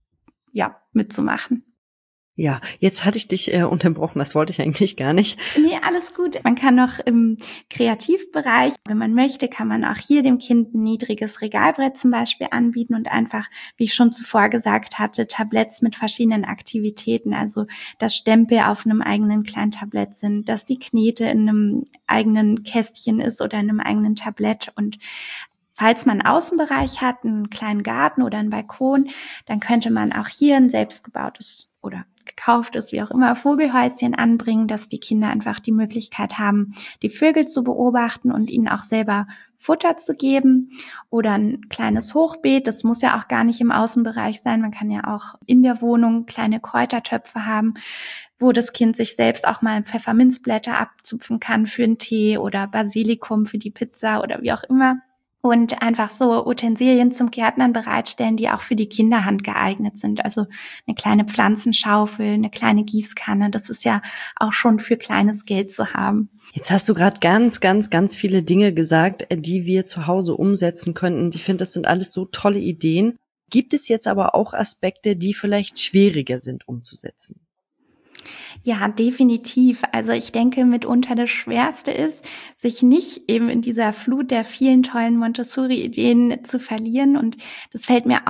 ja mitzumachen. Ja, jetzt hatte ich dich äh, unterbrochen, das wollte ich eigentlich gar nicht. Nee, alles gut. Man kann noch im Kreativbereich, wenn man möchte, kann man auch hier dem Kind ein niedriges Regalbrett zum Beispiel anbieten und einfach, wie ich schon zuvor gesagt hatte, Tabletts mit verschiedenen Aktivitäten, also dass Stempel auf einem eigenen kleinen Tablett sind, dass die Knete in einem eigenen Kästchen ist oder in einem eigenen Tablett und falls man einen Außenbereich hat, einen kleinen Garten oder einen Balkon, dann könnte man auch hier ein selbstgebautes oder gekauftes, wie auch immer, Vogelhäuschen anbringen, dass die Kinder einfach die Möglichkeit haben, die Vögel zu beobachten und ihnen auch selber Futter zu geben. Oder ein kleines Hochbeet, das muss ja auch gar nicht im Außenbereich sein, man kann ja auch in der Wohnung kleine Kräutertöpfe haben, wo das Kind sich selbst auch mal Pfefferminzblätter abzupfen kann für einen Tee oder Basilikum für die Pizza oder wie auch immer. Und einfach so Utensilien zum Gärtnern bereitstellen, die auch für die Kinderhand geeignet sind. Also eine kleine Pflanzenschaufel, eine kleine Gießkanne, das ist ja auch schon für kleines Geld zu haben. Jetzt hast du gerade ganz, ganz, ganz viele Dinge gesagt, die wir zu Hause umsetzen könnten. Ich finde, das sind alles so tolle Ideen. Gibt es jetzt aber auch Aspekte, die vielleicht schwieriger sind umzusetzen? Ja, definitiv. Also ich denke, mitunter das Schwerste ist, sich nicht eben in dieser Flut der vielen tollen Montessori-Ideen zu verlieren. Und das fällt mir auch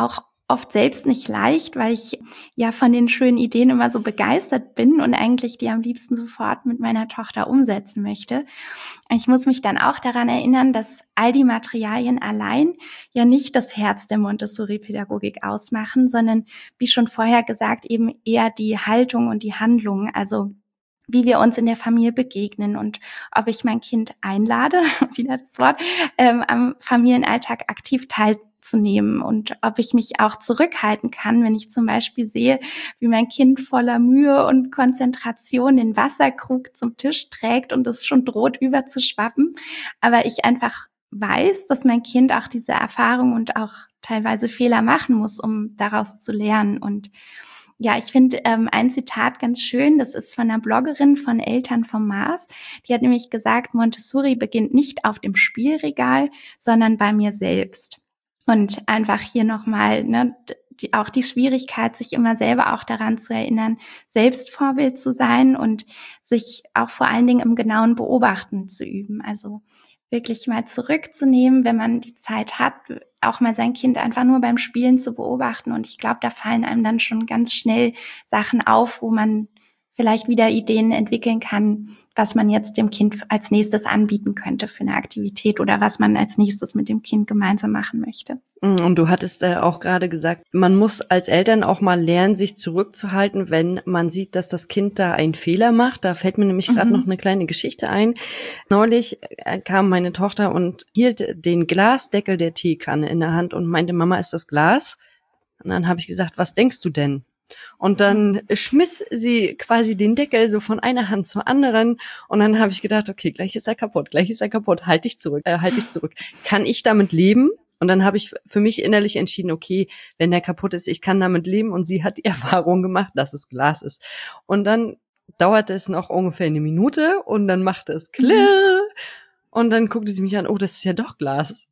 oft selbst nicht leicht, weil ich ja von den schönen Ideen immer so begeistert bin und eigentlich die am liebsten sofort mit meiner Tochter umsetzen möchte. Ich muss mich dann auch daran erinnern, dass all die Materialien allein ja nicht das Herz der Montessori-Pädagogik ausmachen, sondern wie schon vorher gesagt, eben eher die Haltung und die Handlung, also wie wir uns in der Familie begegnen und ob ich mein Kind einlade, wieder das Wort, ähm, am Familienalltag aktiv teilzunehmen und ob ich mich auch zurückhalten kann, wenn ich zum Beispiel sehe, wie mein Kind voller Mühe und Konzentration den Wasserkrug zum Tisch trägt und es schon droht überzuschwappen, aber ich einfach weiß, dass mein Kind auch diese Erfahrung und auch teilweise Fehler machen muss, um daraus zu lernen. Und ja, ich finde ähm, ein Zitat ganz schön, das ist von einer Bloggerin von Eltern vom Mars. Die hat nämlich gesagt, Montessori beginnt nicht auf dem Spielregal, sondern bei mir selbst. Und einfach hier nochmal, ne, die, auch die Schwierigkeit, sich immer selber auch daran zu erinnern, selbst Vorbild zu sein und sich auch vor allen Dingen im genauen Beobachten zu üben. Also wirklich mal zurückzunehmen, wenn man die Zeit hat, auch mal sein Kind einfach nur beim Spielen zu beobachten. Und ich glaube, da fallen einem dann schon ganz schnell Sachen auf, wo man vielleicht wieder Ideen entwickeln kann, was man jetzt dem Kind als nächstes anbieten könnte für eine Aktivität oder was man als nächstes mit dem Kind gemeinsam machen möchte. Und du hattest äh, auch gerade gesagt, man muss als Eltern auch mal lernen, sich zurückzuhalten, wenn man sieht, dass das Kind da einen Fehler macht. Da fällt mir nämlich gerade Mhm. noch eine kleine Geschichte ein. Neulich äh, kam meine Tochter und hielt den Glasdeckel der Teekanne in der Hand und meinte, Mama, ist das Glas? Und dann habe ich gesagt, was denkst du denn? Und dann schmiss sie quasi den Deckel so von einer Hand zur anderen. Und dann habe ich gedacht, okay, gleich ist er kaputt, gleich ist er kaputt, halt dich zurück, äh, halt dich zurück. Kann ich damit leben? Und dann habe ich für mich innerlich entschieden, okay, wenn der kaputt ist, ich kann damit leben. Und sie hat die Erfahrung gemacht, dass es Glas ist. Und dann dauerte es noch ungefähr eine Minute und dann machte es klirr. Und dann guckte sie mich an, oh, das ist ja doch Glas.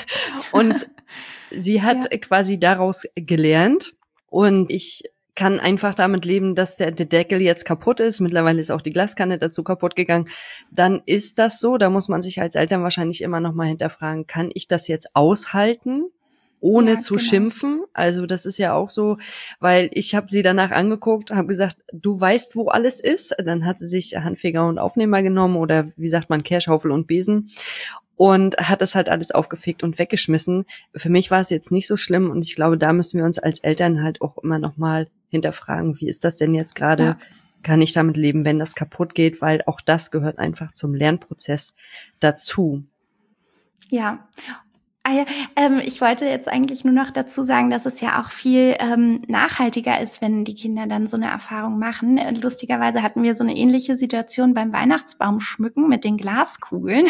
Und sie hat ja. quasi daraus gelernt. Und ich kann einfach damit leben, dass der, der Deckel jetzt kaputt ist. Mittlerweile ist auch die Glaskanne dazu kaputt gegangen. Dann ist das so. Da muss man sich als Eltern wahrscheinlich immer noch mal hinterfragen, kann ich das jetzt aushalten, ohne ja, zu genau. schimpfen? Also das ist ja auch so, weil ich habe sie danach angeguckt, habe gesagt, du weißt, wo alles ist. Dann hat sie sich Handfeger und Aufnehmer genommen oder wie sagt man, Kehrschaufel und Besen. Und hat das halt alles aufgefegt und weggeschmissen. Für mich war es jetzt nicht so schlimm und ich glaube, da müssen wir uns als Eltern halt auch immer noch mal hinterfragen, wie ist das denn jetzt gerade? Ja. Kann ich damit leben, wenn das kaputt geht? Weil auch das gehört einfach zum Lernprozess dazu. Ja. Ah ja, ähm, ich wollte jetzt eigentlich nur noch dazu sagen, dass es ja auch viel ähm, nachhaltiger ist, wenn die Kinder dann so eine Erfahrung machen. Und lustigerweise hatten wir so eine ähnliche Situation beim Weihnachtsbaum schmücken mit den Glaskugeln.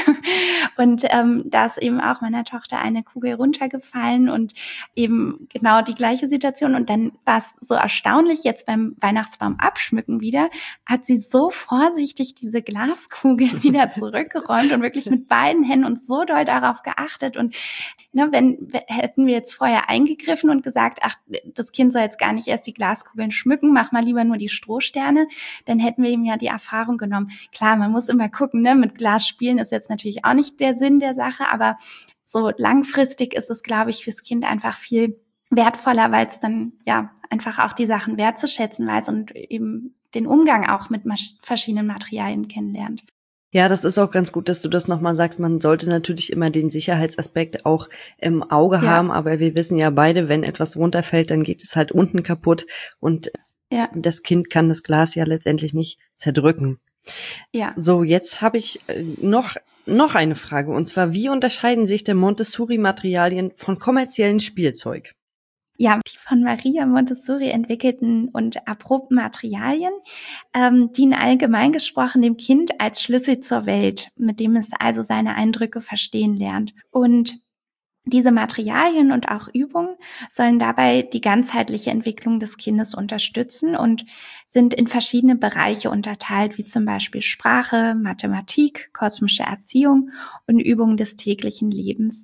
Und ähm, da ist eben auch meiner Tochter eine Kugel runtergefallen und eben genau die gleiche Situation. Und dann war es so erstaunlich, jetzt beim Weihnachtsbaum abschmücken wieder, hat sie so vorsichtig diese Glaskugel wieder zurückgeräumt und wirklich mit beiden Händen und so doll darauf geachtet. Und Ne, wenn hätten wir jetzt vorher eingegriffen und gesagt, ach, das Kind soll jetzt gar nicht erst die Glaskugeln schmücken, mach mal lieber nur die Strohsterne, dann hätten wir ihm ja die Erfahrung genommen. Klar, man muss immer gucken, ne, mit Glas spielen ist jetzt natürlich auch nicht der Sinn der Sache, aber so langfristig ist es, glaube ich, fürs Kind einfach viel wertvoller, weil es dann ja einfach auch die Sachen wertzuschätzen weiß und eben den Umgang auch mit mas- verschiedenen Materialien kennenlernt. Ja, das ist auch ganz gut, dass du das nochmal sagst. Man sollte natürlich immer den Sicherheitsaspekt auch im Auge ja. haben, aber wir wissen ja beide, wenn etwas runterfällt, dann geht es halt unten kaputt und ja. das Kind kann das Glas ja letztendlich nicht zerdrücken. Ja. So, jetzt habe ich noch noch eine Frage und zwar, wie unterscheiden sich denn Montessori-Materialien von kommerziellen Spielzeug? Ja, die von Maria Montessori entwickelten und erprobten Materialien ähm, dienen allgemein gesprochen dem Kind als Schlüssel zur Welt, mit dem es also seine Eindrücke verstehen lernt. Und diese Materialien und auch Übungen sollen dabei die ganzheitliche Entwicklung des Kindes unterstützen und sind in verschiedene Bereiche unterteilt, wie zum Beispiel Sprache, Mathematik, kosmische Erziehung und Übungen des täglichen Lebens.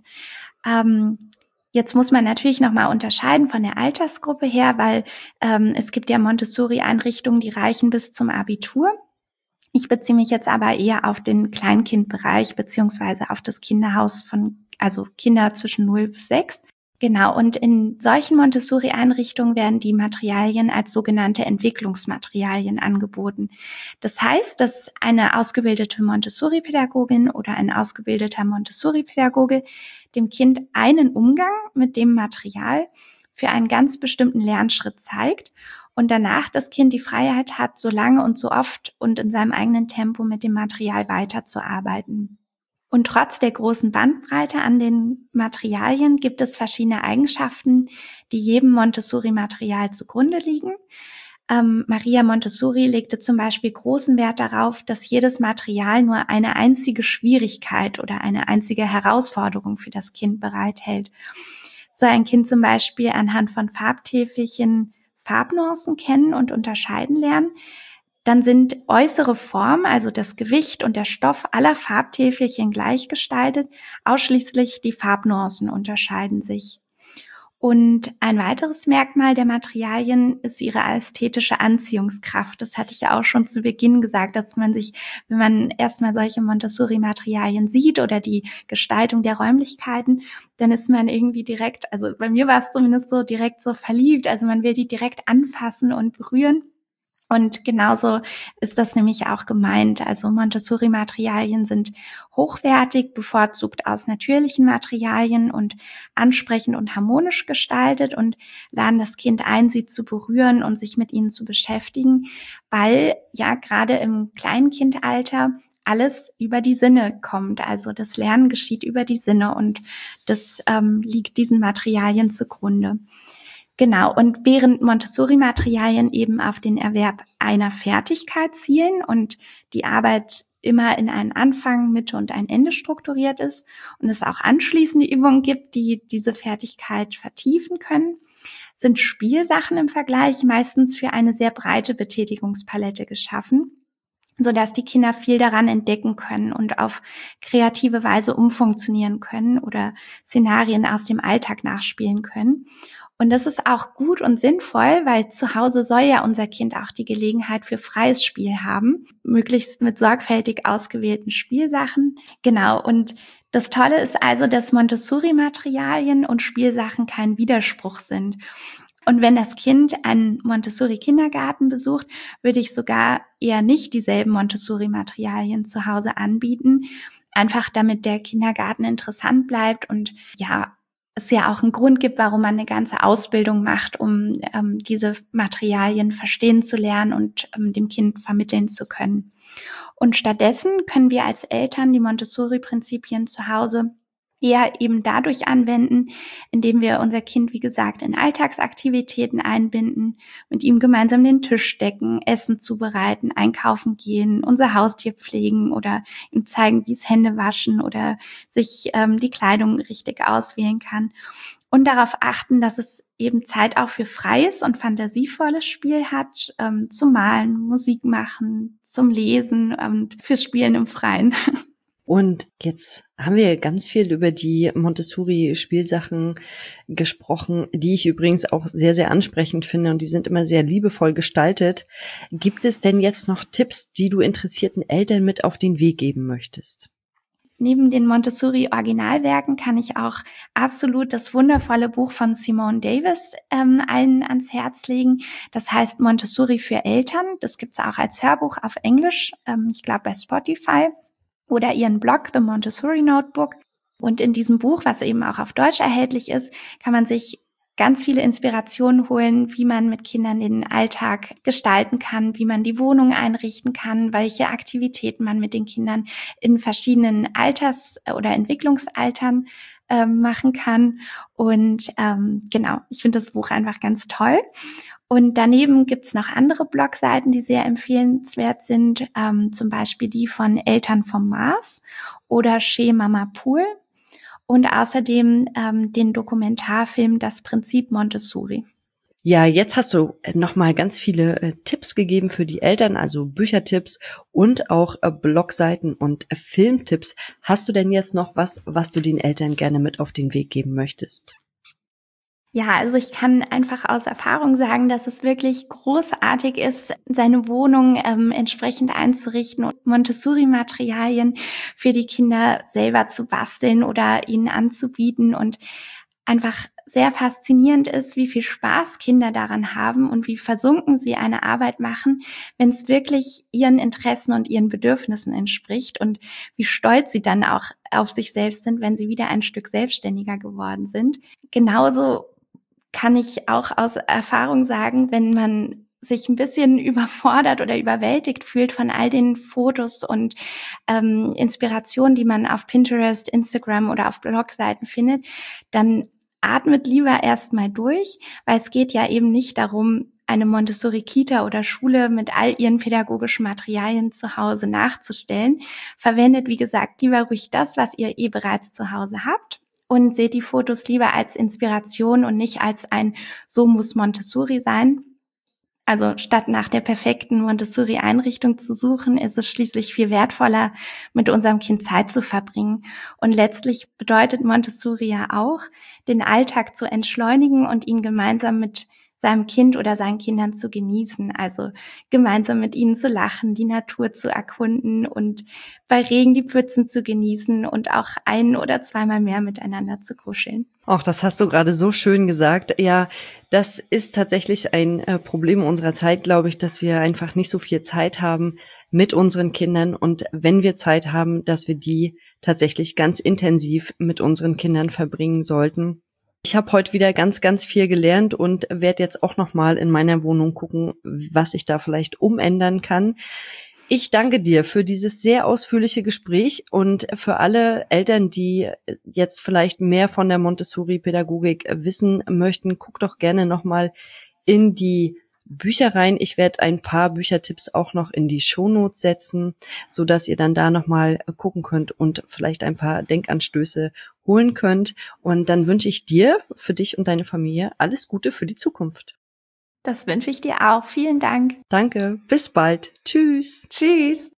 Ähm, Jetzt muss man natürlich nochmal unterscheiden von der Altersgruppe her, weil ähm, es gibt ja Montessori-Einrichtungen, die reichen bis zum Abitur. Ich beziehe mich jetzt aber eher auf den Kleinkindbereich beziehungsweise auf das Kinderhaus von, also Kinder zwischen null bis sechs. Genau, und in solchen Montessori-Einrichtungen werden die Materialien als sogenannte Entwicklungsmaterialien angeboten. Das heißt, dass eine ausgebildete Montessori-Pädagogin oder ein ausgebildeter Montessori-Pädagoge dem Kind einen Umgang mit dem Material für einen ganz bestimmten Lernschritt zeigt und danach das Kind die Freiheit hat, so lange und so oft und in seinem eigenen Tempo mit dem Material weiterzuarbeiten. Und trotz der großen Bandbreite an den Materialien gibt es verschiedene Eigenschaften, die jedem Montessori-Material zugrunde liegen. Ähm, Maria Montessori legte zum Beispiel großen Wert darauf, dass jedes Material nur eine einzige Schwierigkeit oder eine einzige Herausforderung für das Kind bereithält. Soll ein Kind zum Beispiel anhand von Farbtäfelchen Farbnuancen kennen und unterscheiden lernen, dann sind äußere Form, also das Gewicht und der Stoff aller Farbtäfelchen gleich gestaltet, ausschließlich die Farbnuancen unterscheiden sich. Und ein weiteres Merkmal der Materialien ist ihre ästhetische Anziehungskraft. Das hatte ich ja auch schon zu Beginn gesagt, dass man sich, wenn man erstmal solche Montessori-Materialien sieht oder die Gestaltung der Räumlichkeiten, dann ist man irgendwie direkt, also bei mir war es zumindest so, direkt so verliebt. Also man will die direkt anfassen und berühren. Und genauso ist das nämlich auch gemeint. Also Montessori-Materialien sind hochwertig, bevorzugt aus natürlichen Materialien und ansprechend und harmonisch gestaltet und laden das Kind ein, sie zu berühren und sich mit ihnen zu beschäftigen, weil ja gerade im Kleinkindalter alles über die Sinne kommt. Also das Lernen geschieht über die Sinne und das ähm, liegt diesen Materialien zugrunde. Genau, und während Montessori-Materialien eben auf den Erwerb einer Fertigkeit zielen und die Arbeit immer in einen Anfang, Mitte und ein Ende strukturiert ist und es auch anschließende Übungen gibt, die diese Fertigkeit vertiefen können, sind Spielsachen im Vergleich meistens für eine sehr breite Betätigungspalette geschaffen, sodass die Kinder viel daran entdecken können und auf kreative Weise umfunktionieren können oder Szenarien aus dem Alltag nachspielen können. Und das ist auch gut und sinnvoll, weil zu Hause soll ja unser Kind auch die Gelegenheit für freies Spiel haben, möglichst mit sorgfältig ausgewählten Spielsachen. Genau, und das Tolle ist also, dass Montessori-Materialien und Spielsachen kein Widerspruch sind. Und wenn das Kind einen Montessori-Kindergarten besucht, würde ich sogar eher nicht dieselben Montessori-Materialien zu Hause anbieten, einfach damit der Kindergarten interessant bleibt und ja, es ja auch einen Grund gibt, warum man eine ganze Ausbildung macht, um ähm, diese Materialien verstehen zu lernen und ähm, dem Kind vermitteln zu können. Und stattdessen können wir als Eltern die Montessori-Prinzipien zu Hause eher eben dadurch anwenden, indem wir unser Kind, wie gesagt, in Alltagsaktivitäten einbinden, mit ihm gemeinsam den Tisch decken, Essen zubereiten, einkaufen gehen, unser Haustier pflegen oder ihm zeigen, wie es Hände waschen oder sich ähm, die Kleidung richtig auswählen kann. Und darauf achten, dass es eben Zeit auch für freies und fantasievolles Spiel hat, ähm, zum Malen, Musik machen, zum Lesen und fürs Spielen im Freien. Und jetzt haben wir ganz viel über die Montessori-Spielsachen gesprochen, die ich übrigens auch sehr, sehr ansprechend finde und die sind immer sehr liebevoll gestaltet. Gibt es denn jetzt noch Tipps, die du interessierten Eltern mit auf den Weg geben möchtest? Neben den Montessori-Originalwerken kann ich auch absolut das wundervolle Buch von Simone Davis ähm, allen ans Herz legen. Das heißt Montessori für Eltern. Das gibt's auch als Hörbuch auf Englisch, ähm, ich glaube bei Spotify. Oder ihren Blog The Montessori Notebook. Und in diesem Buch, was eben auch auf Deutsch erhältlich ist, kann man sich ganz viele Inspirationen holen, wie man mit Kindern den Alltag gestalten kann, wie man die Wohnung einrichten kann, welche Aktivitäten man mit den Kindern in verschiedenen Alters- oder Entwicklungsaltern ähm, machen kann. Und ähm, genau, ich finde das Buch einfach ganz toll. Und daneben gibt's noch andere Blogseiten, die sehr empfehlenswert sind, ähm, zum Beispiel die von Eltern vom Mars oder Chez Mama Pool und außerdem ähm, den Dokumentarfilm Das Prinzip Montessori. Ja, jetzt hast du nochmal ganz viele äh, Tipps gegeben für die Eltern, also Büchertipps und auch äh, Blogseiten und äh, Filmtipps. Hast du denn jetzt noch was, was du den Eltern gerne mit auf den Weg geben möchtest? Ja, also ich kann einfach aus Erfahrung sagen, dass es wirklich großartig ist, seine Wohnung ähm, entsprechend einzurichten und Montessori-Materialien für die Kinder selber zu basteln oder ihnen anzubieten. Und einfach sehr faszinierend ist, wie viel Spaß Kinder daran haben und wie versunken sie eine Arbeit machen, wenn es wirklich ihren Interessen und ihren Bedürfnissen entspricht und wie stolz sie dann auch auf sich selbst sind, wenn sie wieder ein Stück selbstständiger geworden sind. Genauso kann ich auch aus Erfahrung sagen, wenn man sich ein bisschen überfordert oder überwältigt fühlt von all den Fotos und ähm, Inspirationen, die man auf Pinterest, Instagram oder auf Blogseiten findet, dann atmet lieber erstmal durch, weil es geht ja eben nicht darum, eine Montessori-Kita oder Schule mit all ihren pädagogischen Materialien zu Hause nachzustellen. Verwendet, wie gesagt, lieber ruhig das, was ihr eh bereits zu Hause habt und seht die Fotos lieber als Inspiration und nicht als ein "So muss Montessori sein". Also statt nach der perfekten Montessori-Einrichtung zu suchen, ist es schließlich viel wertvoller, mit unserem Kind Zeit zu verbringen. Und letztlich bedeutet Montessori ja auch, den Alltag zu entschleunigen und ihn gemeinsam mit seinem Kind oder seinen Kindern zu genießen. Also gemeinsam mit ihnen zu lachen, die Natur zu erkunden und bei Regen die Pfützen zu genießen und auch ein- oder zweimal mehr miteinander zu kuscheln. Auch das hast du gerade so schön gesagt. Ja, das ist tatsächlich ein äh, Problem unserer Zeit, glaube ich, dass wir einfach nicht so viel Zeit haben mit unseren Kindern. Und wenn wir Zeit haben, dass wir die tatsächlich ganz intensiv mit unseren Kindern verbringen sollten. Ich habe heute wieder ganz, ganz viel gelernt und werde jetzt auch nochmal in meiner Wohnung gucken, was ich da vielleicht umändern kann. Ich danke dir für dieses sehr ausführliche Gespräch und für alle Eltern, die jetzt vielleicht mehr von der Montessori-Pädagogik wissen möchten, guckt doch gerne nochmal in die Bücher rein. Ich werde ein paar Büchertipps auch noch in die Shownotes setzen, so dass ihr dann da nochmal gucken könnt und vielleicht ein paar Denkanstöße holen könnt. Und dann wünsche ich dir, für dich und deine Familie, alles Gute für die Zukunft. Das wünsche ich dir auch. Vielen Dank. Danke. Bis bald. Tschüss. Tschüss.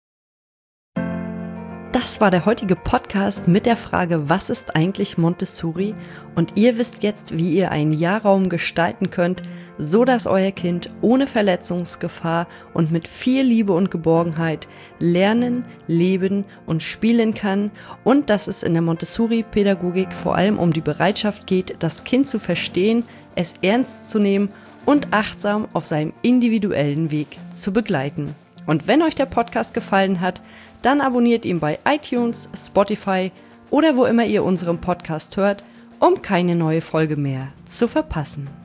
Das war der heutige Podcast mit der Frage, was ist eigentlich Montessori? Und ihr wisst jetzt, wie ihr einen Jahrraum gestalten könnt, so dass euer Kind ohne Verletzungsgefahr und mit viel Liebe und Geborgenheit lernen, leben und spielen kann und dass es in der Montessori-Pädagogik vor allem um die Bereitschaft geht, das Kind zu verstehen, es ernst zu nehmen und achtsam auf seinem individuellen Weg zu begleiten. Und wenn euch der Podcast gefallen hat, dann abonniert ihn bei iTunes, Spotify oder wo immer ihr unseren Podcast hört, um keine neue Folge mehr zu verpassen.